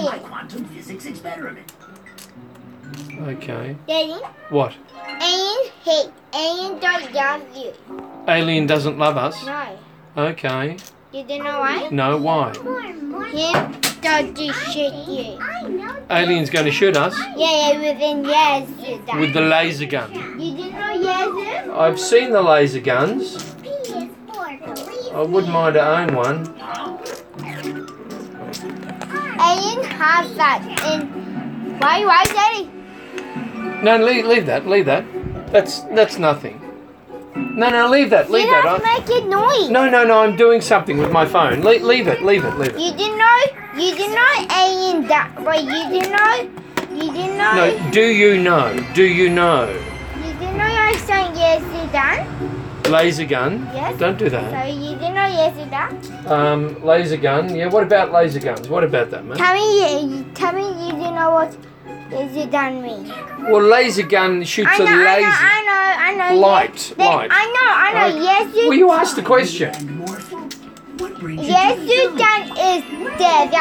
my alien. quantum physics experiment. Okay. Daddy, What? alien hate. Alien don't love you. Alien doesn't love us? No. Okay. You don't know why? No, why? Him don't do shit you. Alien's going to shoot us Yeah, within years you die. with the laser gun. You didn't know years? I've seen the laser guns. I wouldn't mind to own one. Alien has that in. Why, Daddy? No, leave that. That's nothing. No, leave that. You don't make it noise. No, I'm doing something with my phone. Leave it. You didn't know alien that, but you didn't know. No, do you know? You didn't know I saying yes you done. Laser gun? Yes. Don't do So that. you didn't know yes you done. Laser gun. Yeah, what about laser guns? What about that, man? Tell me you didn't know what yes you done mean. Well, laser gun shoots a laser. I know. Light. I know. Yes you. Well, you asked the question. And morphing. What brings Yes you you done is dead.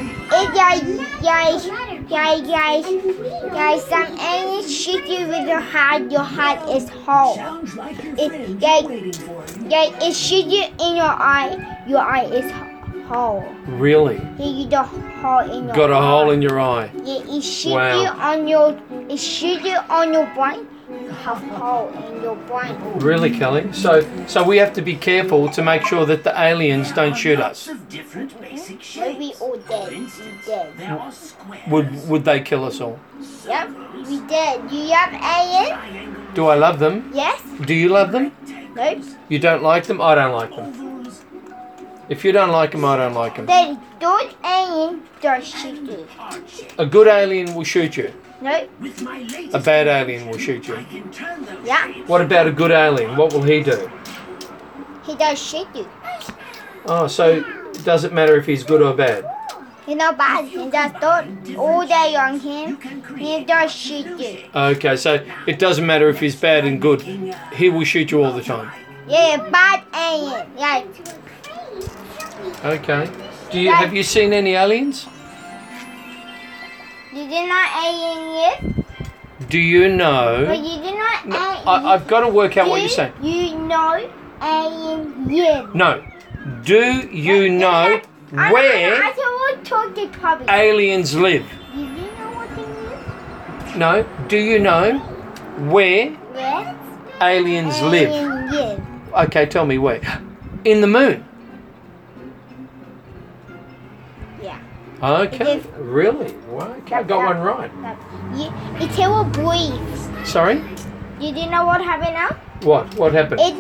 Some aliens shoot you with your heart is whole. Sounds like your It- friends yeah. are waiting for you. It shoot you in your eye is whole. Really? Yeah, you got a hole in your Got a eye. hole in your eye. Yeah, it shoot Wow. you on your brain. You have hole in your brain. Really, Kelly? So we have to be careful to make sure that the aliens don't shoot Lots us. of different basic Maybe shapes. all For dead. instance, We dead. there are squares. Would they kill us all? Yep, we dead. You have alien? triangles, Do I love them? Yes? Do you love them? Nope. You don't like them? I don't like them. ovals, If you don't like them, I don't like them. Then good alien does shoot you. heart shapes. A good alien will shoot you. Nope. With my latest A bad alien will shoot I you. can turn those Yeah. shapes. What about a good alien? What will he do? He does shoot you. Oh, so it doesn't matter if he's good or bad. He's not bad. He does good all day on him. You can He create does shoot you. Okay, so it doesn't matter if he's bad and good. He will shoot you all the time. Yeah, bad alien. Yeah. Okay. Have you seen any aliens? You did not alien yet? Do you But know? you did not No, alien. I've got to work out what you're saying. You know alien yet? No. Do you know I where will talk to public. aliens live? You do know what they mean? No. Do you know where Where? aliens live? Alien yet. Okay, tell me where. In the moon. Yeah. Okay. It is- Really? Well, okay, I got one right. It will breathe. Sorry? You do know what happened now? What? What happened? It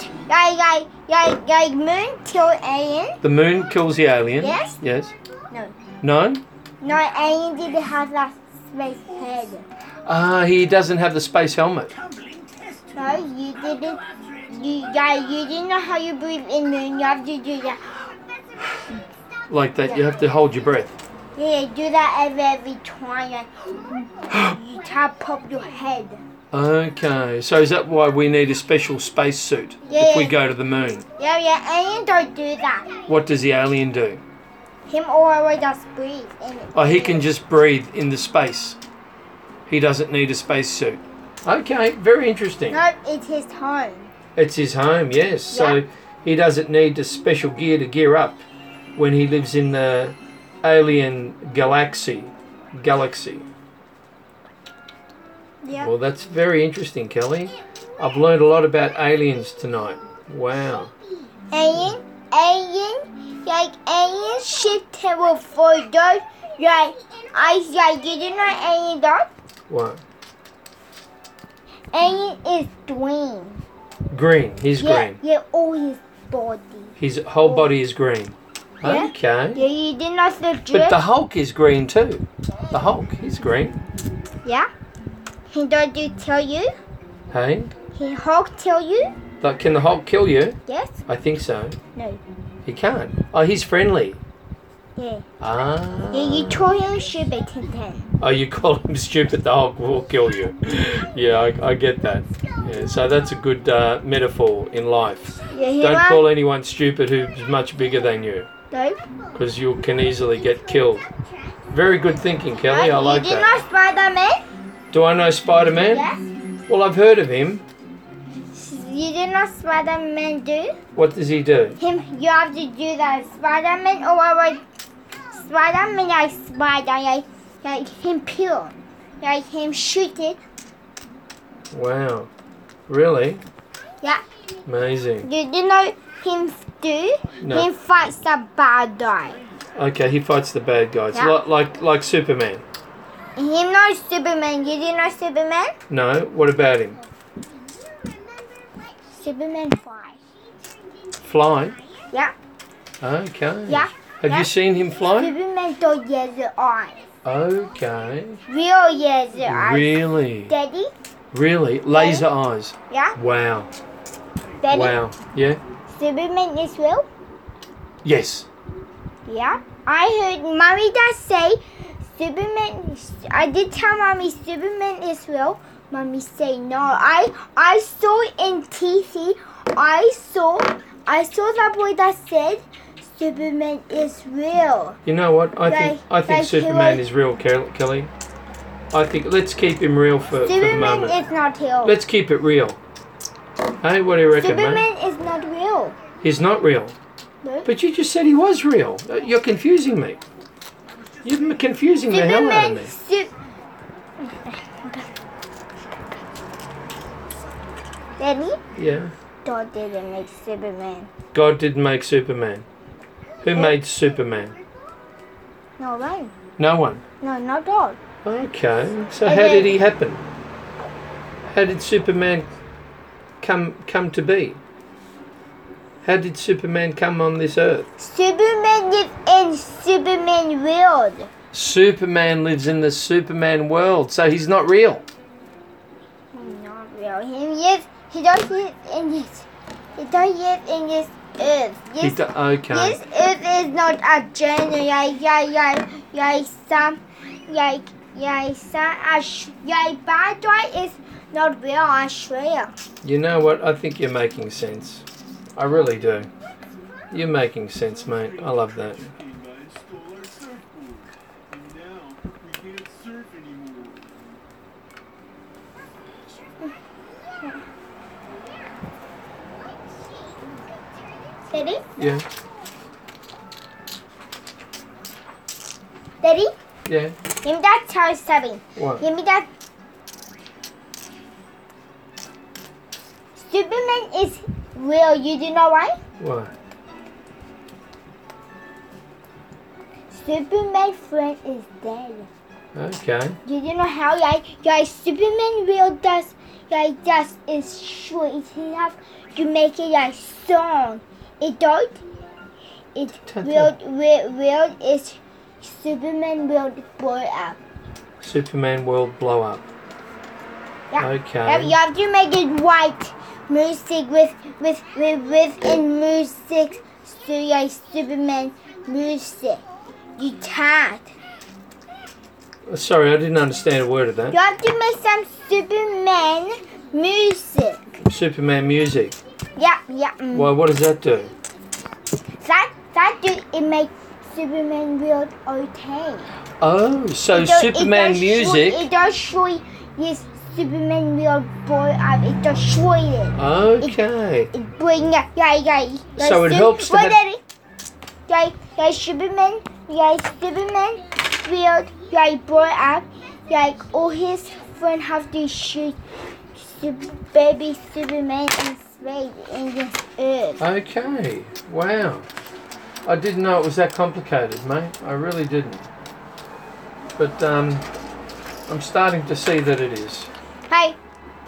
moon kill alien. The moon kills the alien. Yes? Yes. No. No? No, alien didn't have that space head. He doesn't have the space helmet. tumbling test. No, you didn't. You didn't know how you breathe in moon. You have to do that. Like that, you have to hold your breath. Yeah, do that every time. You tap up your head. Okay, so is that why we need a special space suit Yeah. if we go to the moon? Yeah, alien don't do that. What does the alien do? Him always just breathe in it. Oh, he can just breathe in the space. He doesn't need a space suit. Okay, very interesting. No, it's his home. It's his home, yes. So Yeah. he doesn't need the special gear to gear up when he lives in the alien galaxy. Yeah. Well, that's very interesting, Kelly. I've learned a lot about aliens tonight. Wow. Alien, alien ship will photos. You do know alien dog? What? Alien is green. Green. He's green. Yeah, all his body. His whole body is green. Yeah. Okay. Yeah, you did not the But drip. the Hulk is green too. The Hulk, he's green. Yeah. He don't do tell you? Hey? He Hulk tell you? Like, can the Hulk kill you? Yes? I think so. No. He can't. Oh, he's friendly. Yeah. Ah. Yeah, you told him should be 10. Oh, you call him stupid, the Hulk will kill you. Yeah, I get that. Yeah, so that's a good metaphor in life. Yeah, he Don't won't- call anyone stupid who's much bigger than you, No. because you can easily get killed. Very good thinking, Kelly. I like You do that. know Spider-Man? Do I know Spider-Man? Yes. Well, I've heard of him. You do know Spider-Man do? What does he do? You have to do that. Spider-Man or like Spider-Man like spider, like him peel, like him shoot it. Wow. Really? Yeah. Amazing. You do know him do? No. Him fights the bad guy. Okay, he fights the bad guys. Yeah. Like Superman. Him knows Superman. You do know Superman? No? What about him? Superman fly. Fly? Yeah. Okay. Yeah. Have Yeah. you seen him fly? Superman don't yellow eyes. Okay. Real yellow eyes. Really? Daddy? Really? Laser eyes. Yeah. Wow. Daddy? Wow. Yeah? Superman is real? Yes. Yeah. I heard Mommy Dad say Superman. I did tell Mommy Superman is real. Mommy say no. I saw in TV. I saw that boy that said Superman is real. You know what? I think Like Superman he is real, Kelly. I think let's keep him real for the Superman moment. is not real. Let's keep it real. Hey, what do you reckon, Superman mate? is not real. He's not real. No? But you just said he was real. You're confusing me. You're confusing the hell out of me. Daddy, Yeah. God didn't make Superman. God didn't make Superman. Who made Superman? No one. No one. No, not God. Okay. So And how then- did he happen? How did Superman come to be? How did Superman come on this earth? Superman lives in Superman world. Superman lives in the Superman world, so he's not real. Not real. He don't live in this. He don't live in this earth. Okay. This earth is not a journey. Bad guy is not real. I swear. You know what? I think you're making sense. I really do. You're making sense, mate. I love that. Stole our surfboard. And now we can't surf anymore. Daddy, Yeah. Daddy, Yeah. give me that toy stuffing. What? Give me that. Superman is real. You do know why? What? Superman friend is dead. Okay. You do know how? Superman real does is short. It have to make it like song. It don't. It real is Superman will blow up. Superman world blow up. Yeah. Okay. You have to make it white music with in music. So like Superman music. You can't. Sorry, I didn't understand a word of that. You have to make some Superman music. Superman music. Yeah. Why? What does that do? That do it make Superman world okay. Oh, so It does- Superman it does music. It does show this Superman world blow up. It does show it. Okay. It bring So it helps to have- Superman world blow up. All his friends have to shoot baby Superman in space in this earth. Okay. Wow. I didn't know it was that complicated, mate. I really didn't. But I'm starting to see that it is. Hey.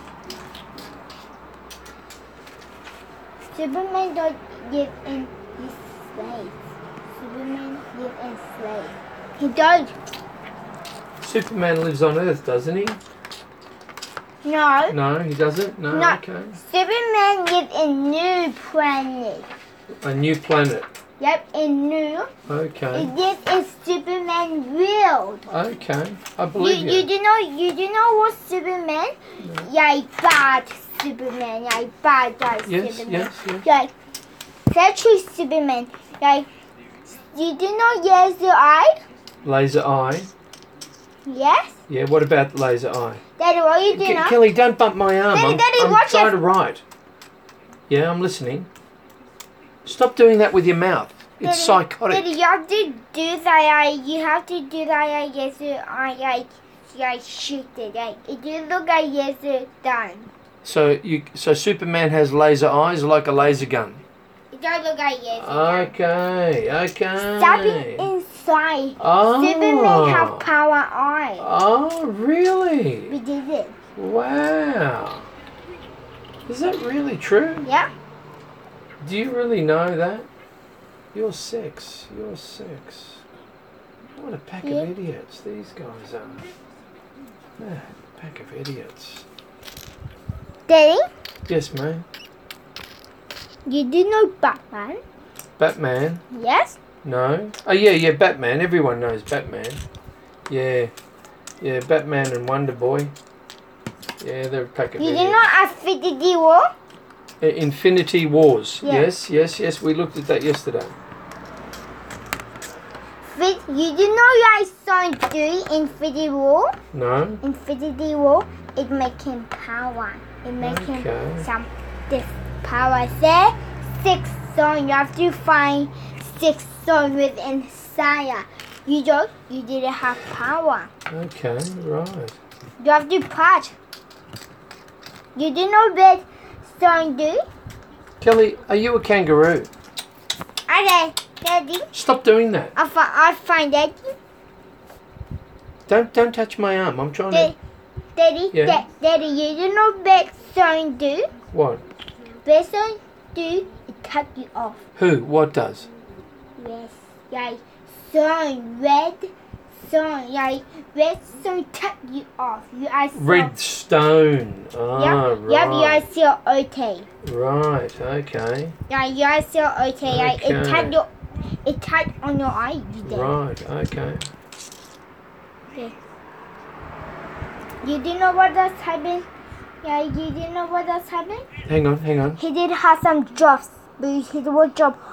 Superman don't live in his slave. Superman live in slave. He don't. Superman lives on Earth, doesn't he? No. No, he doesn't. No. No. Okay. Superman live in new planet. A new planet. Yep, in new. Okay. This is Superman world. Okay. I believe You do know what Superman? Bad Superman. Bad guy Yes, Superman. yes. That's true Superman. You do know yellow eye? Laser eye. Yes? Yeah, what about laser eye? Daddy, what are you doing now? Kelly, don't bump my arm. Daddy, Daddy, I'm watch trying it. to write. Yeah, I'm listening. Stop doing that with your mouth. It's psychotic. Daddy, you have to do that. You have to do that. Yes, I shoot it. It just look like yes, it's done. So Superman has laser eyes like a laser gun. It does look like yes, it's done. Okay. Stop it inside. Oh. Superman have power eyes. Oh, really? We did it. Wow. Is that really true? Yeah. Do you really know that? You're 6. What a pack Yeah. of idiots these guys are. Ah, pack of idiots. Daddy, Yes, mate. you do know Batman? Batman? Yes. No. Oh, yeah, Batman. Everyone knows Batman. Yeah, Batman and Wonder Boy. Yeah, they're a pack of You do idiots. know Infinity War? Infinity Wars. Yeah. Yes. We looked at that yesterday. You do know I saw do Infinity War? No? Infinity War, it make him power. It make Okay. him some this power. There, 6 songs. You have to find 6 songs within Saya. You didn't have power. Okay, right. You have to part. You do know what song do? Kelly, are you a kangaroo? Okay, Daddy. Stop doing that. I find Daddy. Don't touch my arm. I'm trying to... Daddy, Yeah. Daddy, you do know what song do? What? What song do? It cut you off. Who? What does? Yes, like song, red song, like red song cut you off. You are so, Redstone. Ah, Yep, you are right. still okay. Right, okay. Yeah, you are still okay. Like Okay. it cut on your eye. You did. Right, okay. Okay. You didn't know what that's happened? Yeah, you didn't know what that's happened? Hang on. He did have some jobs, but his one job